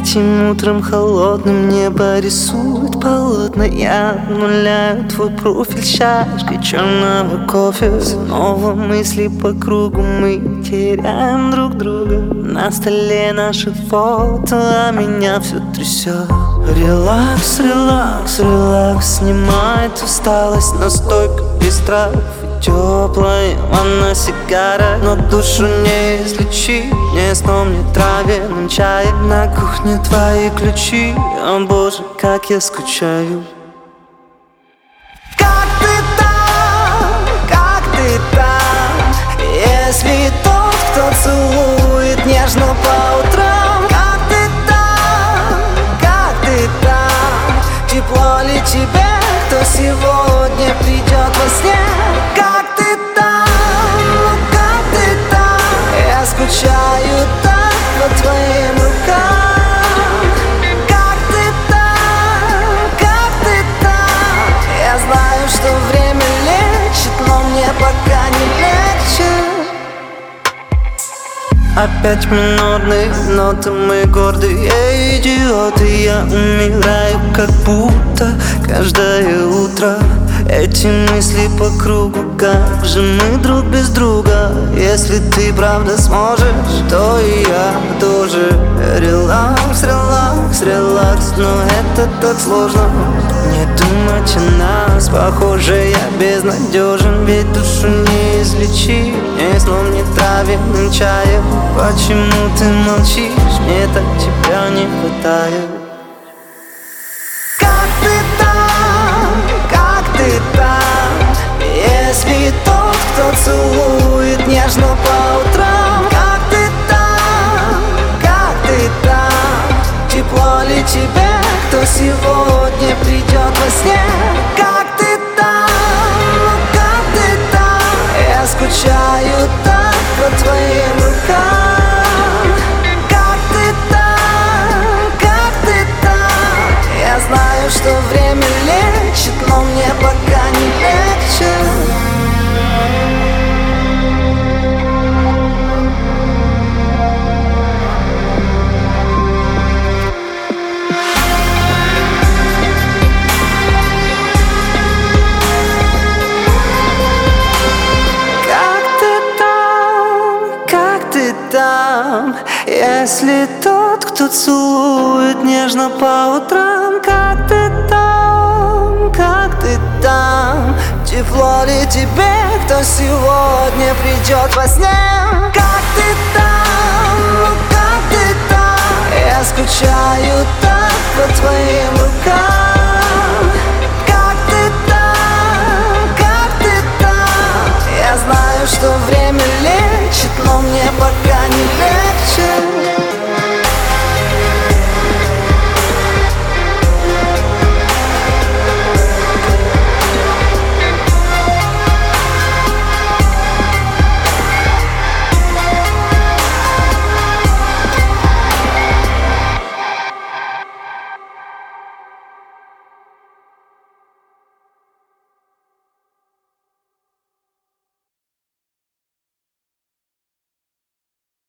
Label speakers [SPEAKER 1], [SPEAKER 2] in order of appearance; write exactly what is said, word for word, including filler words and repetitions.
[SPEAKER 1] Этим утром холодным небо рисует полотна. Я обнуляю твой профиль чашкой черного кофе. Снова мысли по кругу, мы теряем друг друга. На столе наши фото, а меня все трясет. Релакс, релакс, релакс, снимает усталость. Настойка без трав и теплая ванна, сигара. Но душу не излечить, не сном, не травяным чаем. На кухне твои ключи, о боже, как я скучаю.
[SPEAKER 2] Как ты там, как ты там, если тот, кто целует нежно по утрам? Как ты там, как ты там, тепло ли тебе, кто сегодня придет во сне? Как ты там, как ты там, я скучаю так по твоим рукам. Как ты там, как ты там, я знаю, что время лечит, но мне пока не легче.
[SPEAKER 1] Опять минорные ноты, мы гордые идиоты. Я умираю, как будто каждое утро. Эти мысли по кругу, как же мы друг без друга? Если ты правда сможешь, то и я тоже. Релакс, релакс, релакс, но это так сложно. Не думать о нас, похоже, я безнадежен. Ведь душу не излечить, ни сном, ни травяным чаем. Почему ты молчишь, мне так тебя не хватает.
[SPEAKER 2] Как ты там, как ты там, если тот, кто целует нежно по утрам? Как ты там, как ты там, тепло ли тебе, кто сегодня придет во сне? Как ты там, как ты там, я скучаю так по твоим рукам. Как ты там, как ты там, я знаю, что время лечит, но мне пока не легче.
[SPEAKER 1] Там, если тот, кто целует нежно по утрам? Как ты там, как ты там,
[SPEAKER 2] тепло ли тебе, кто сегодня придет во сне? Как ты там, как ты там, я скучаю так по твоим